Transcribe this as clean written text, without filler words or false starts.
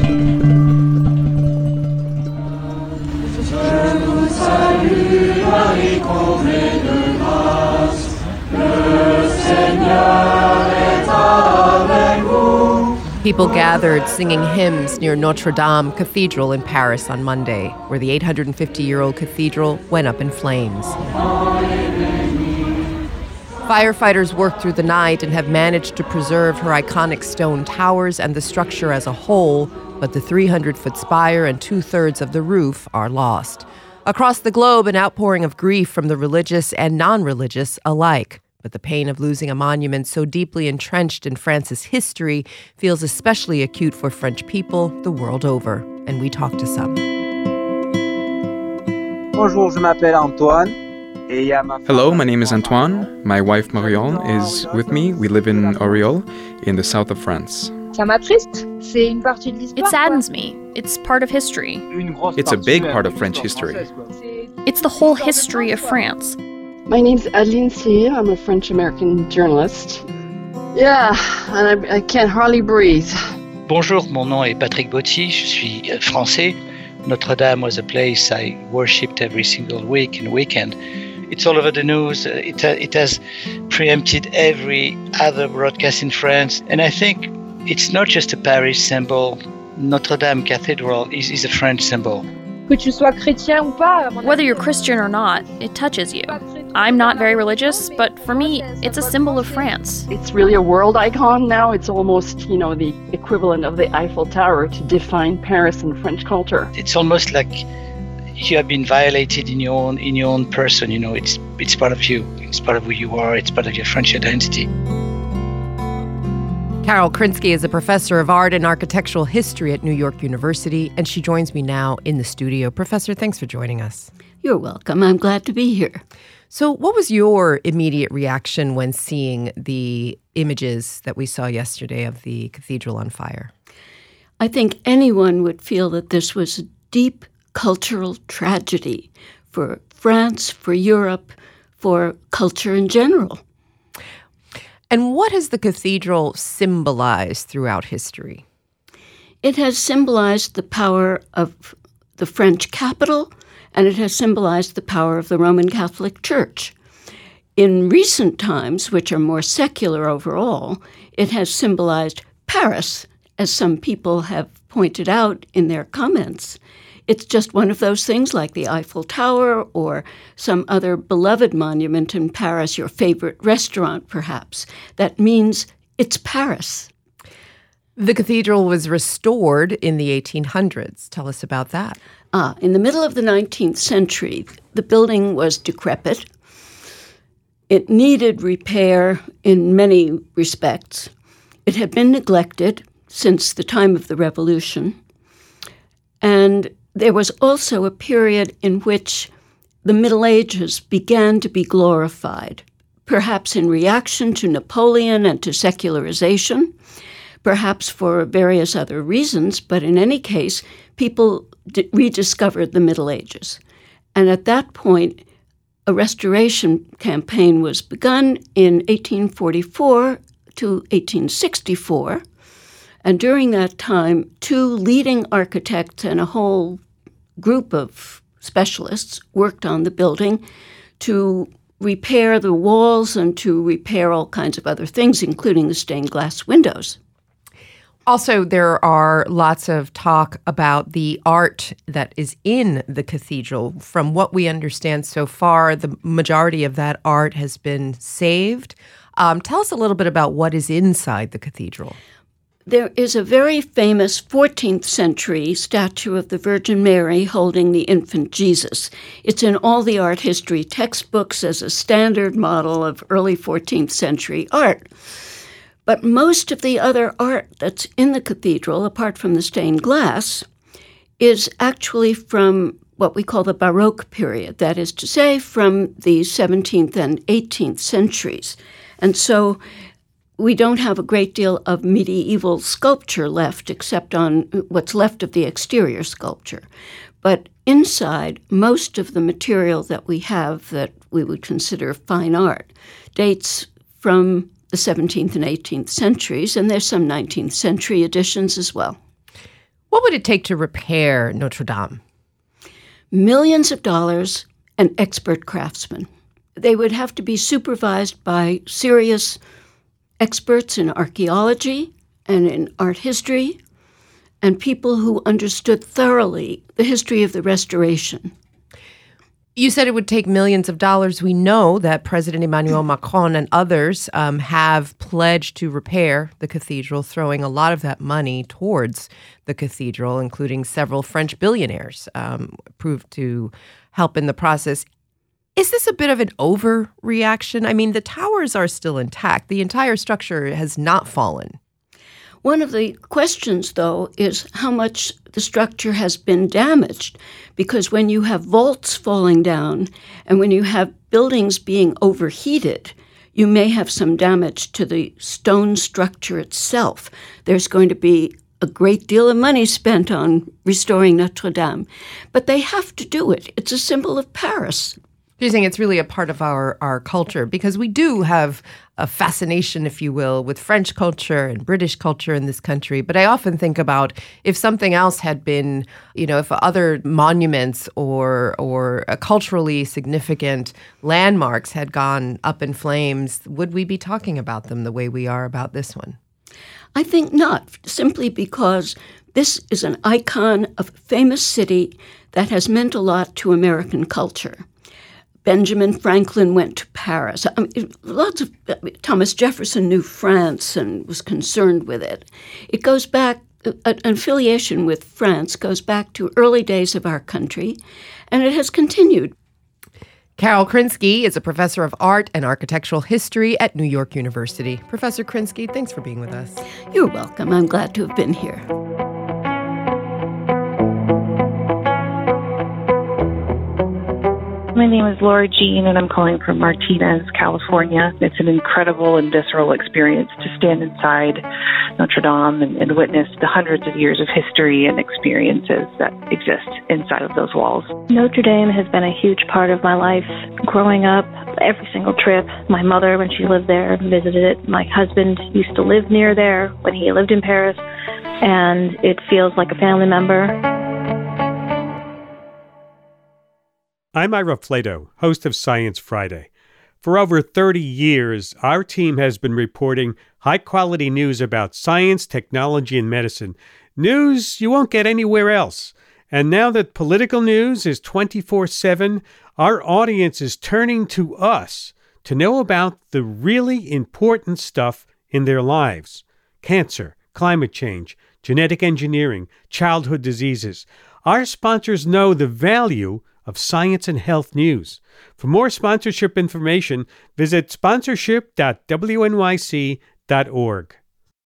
People gathered singing hymns near Notre Dame Cathedral in Paris on Monday, where the 850-year-old cathedral went up in flames. Firefighters worked through the night and have managed to preserve her iconic stone towers and the structure as a whole, but the 300-foot spire and two-thirds of the roof are lost. Across the globe, an outpouring of grief from the religious and non-religious alike. But the pain of losing a monument so deeply entrenched in France's history feels especially acute for French people the world over. And we talked to some. Bonjour, je m'appelle Antoine. Hello, my name is Antoine. My wife Marion is with me. We live in Oriol, in the south of France. It saddens me. It's part of history. It's a big part of French history. It's the whole history of France. My name's Adeline Cyr. I'm a French-American journalist. Yeah, and I can't hardly breathe. Bonjour, mon nom est Patrick Botti. Je suis français. Notre-Dame was a place I worshipped every single week and weekend. It's all over the news. It has preempted every other broadcast in France. And I think it's not just a Paris symbol. Notre-Dame Cathedral is a French symbol. Whether you're Christian or not, it touches you. I'm not very religious, but for me, it's a symbol of France. It's really a world icon now. It's almost, the equivalent of the Eiffel Tower to define Paris and French culture. It's almost like you have been violated in your own person. It's part of you. It's part of who you are. It's part of your French identity. Carol Krinsky is a professor of art and architectural history at New York University, and she joins me now in the studio. Professor, thanks for joining us. You're welcome. I'm glad to be here. So what was your immediate reaction when seeing the images that we saw yesterday of the cathedral on fire? I think anyone would feel that this was a deep cultural tragedy for France, for Europe, for culture in general. And what has the cathedral symbolized throughout history? It has symbolized the power of the French capital, and it has symbolized the power of the Roman Catholic Church. In recent times, which are more secular overall, it has symbolized Paris, as some people have pointed out in their comments. It's just one of those things like the Eiffel Tower or some other beloved monument in Paris, your favorite restaurant perhaps. That means it's Paris. The cathedral was restored in the 1800s. Tell us about that. In the middle of the 19th century, the building was decrepit. It needed repair in many respects. It had been neglected since the time of the Revolution. And there was also a period in which the Middle Ages began to be glorified, perhaps in reaction to Napoleon and to secularization, perhaps for various other reasons, but in any case, people rediscovered the Middle Ages. And at that point, a restoration campaign was begun in 1844 to 1864. And during that time, two leading architects and a whole group of specialists worked on the building to repair the walls and to repair all kinds of other things, including the stained glass windows. Also, there are lots of talk about the art that is in the cathedral. From what we understand so far, the majority of that art has been saved. Tell us a little bit about what is inside the cathedral. There is a very famous 14th century statue of the Virgin Mary holding the infant Jesus. It's in all the art history textbooks as a standard model of early 14th century art. But most of the other art that's in the cathedral, apart from the stained glass, is actually from what we call the Baroque period, that is to say, from the 17th and 18th centuries. And so we don't have a great deal of medieval sculpture left, except on what's left of the exterior sculpture. But inside, most of the material that we have that we would consider fine art dates from the 17th and 18th centuries, and there's some 19th century additions as well. What would it take to repair Notre Dame? Millions of dollars and expert craftsmen. They would have to be supervised by serious experts in archaeology and in art history, and people who understood thoroughly the history of the restoration. You said it would take millions of dollars. We know that President Emmanuel Macron and others have pledged to repair the cathedral, throwing a lot of that money towards the cathedral, including several French billionaires proved to help in the process. Is this a bit of an overreaction? I mean, the towers are still intact. The entire structure has not fallen. One of the questions, though, is how much the structure has been damaged, because when you have vaults falling down and when you have buildings being overheated, you may have some damage to the stone structure itself. There's going to be a great deal of money spent on restoring Notre Dame, but they have to do it. It's a symbol of Paris. Do you think it's really a part of our culture? Because we do have a fascination, if you will, with French culture and British culture in this country. But I often think about if something else had been, if other monuments or culturally significant landmarks had gone up in flames, would we be talking about them the way we are about this one? I think not, simply because this is an icon of a famous city that has meant a lot to American culture. Benjamin Franklin went to Paris. Thomas Jefferson knew France and was concerned with it. It goes back, an affiliation with France goes back to early days of our country, and it has continued. Carol Krinsky is a professor of art and architectural history at New York University. Professor Krinsky, thanks for being with us. You're welcome. I'm glad to have been here. My name is Laura Jean, and I'm calling from Martinez, California. It's an incredible and visceral experience to stand inside Notre Dame and witness the hundreds of years of history and experiences that exist inside of those walls. Notre Dame has been a huge part of my life. Growing up, every single trip, my mother, when she lived there, visited it. My husband used to live near there when he lived in Paris, and it feels like a family member. I'm Ira Flato, host of Science Friday. For over 30 years, our team has been reporting high-quality news about science, technology, and medicine. News you won't get anywhere else. And now that political news is 24/7, our audience is turning to us to know about the really important stuff in their lives. Cancer, climate change, genetic engineering, childhood diseases. Our sponsors know the value of science and health news. For more sponsorship information, visit sponsorship.wnyc.org.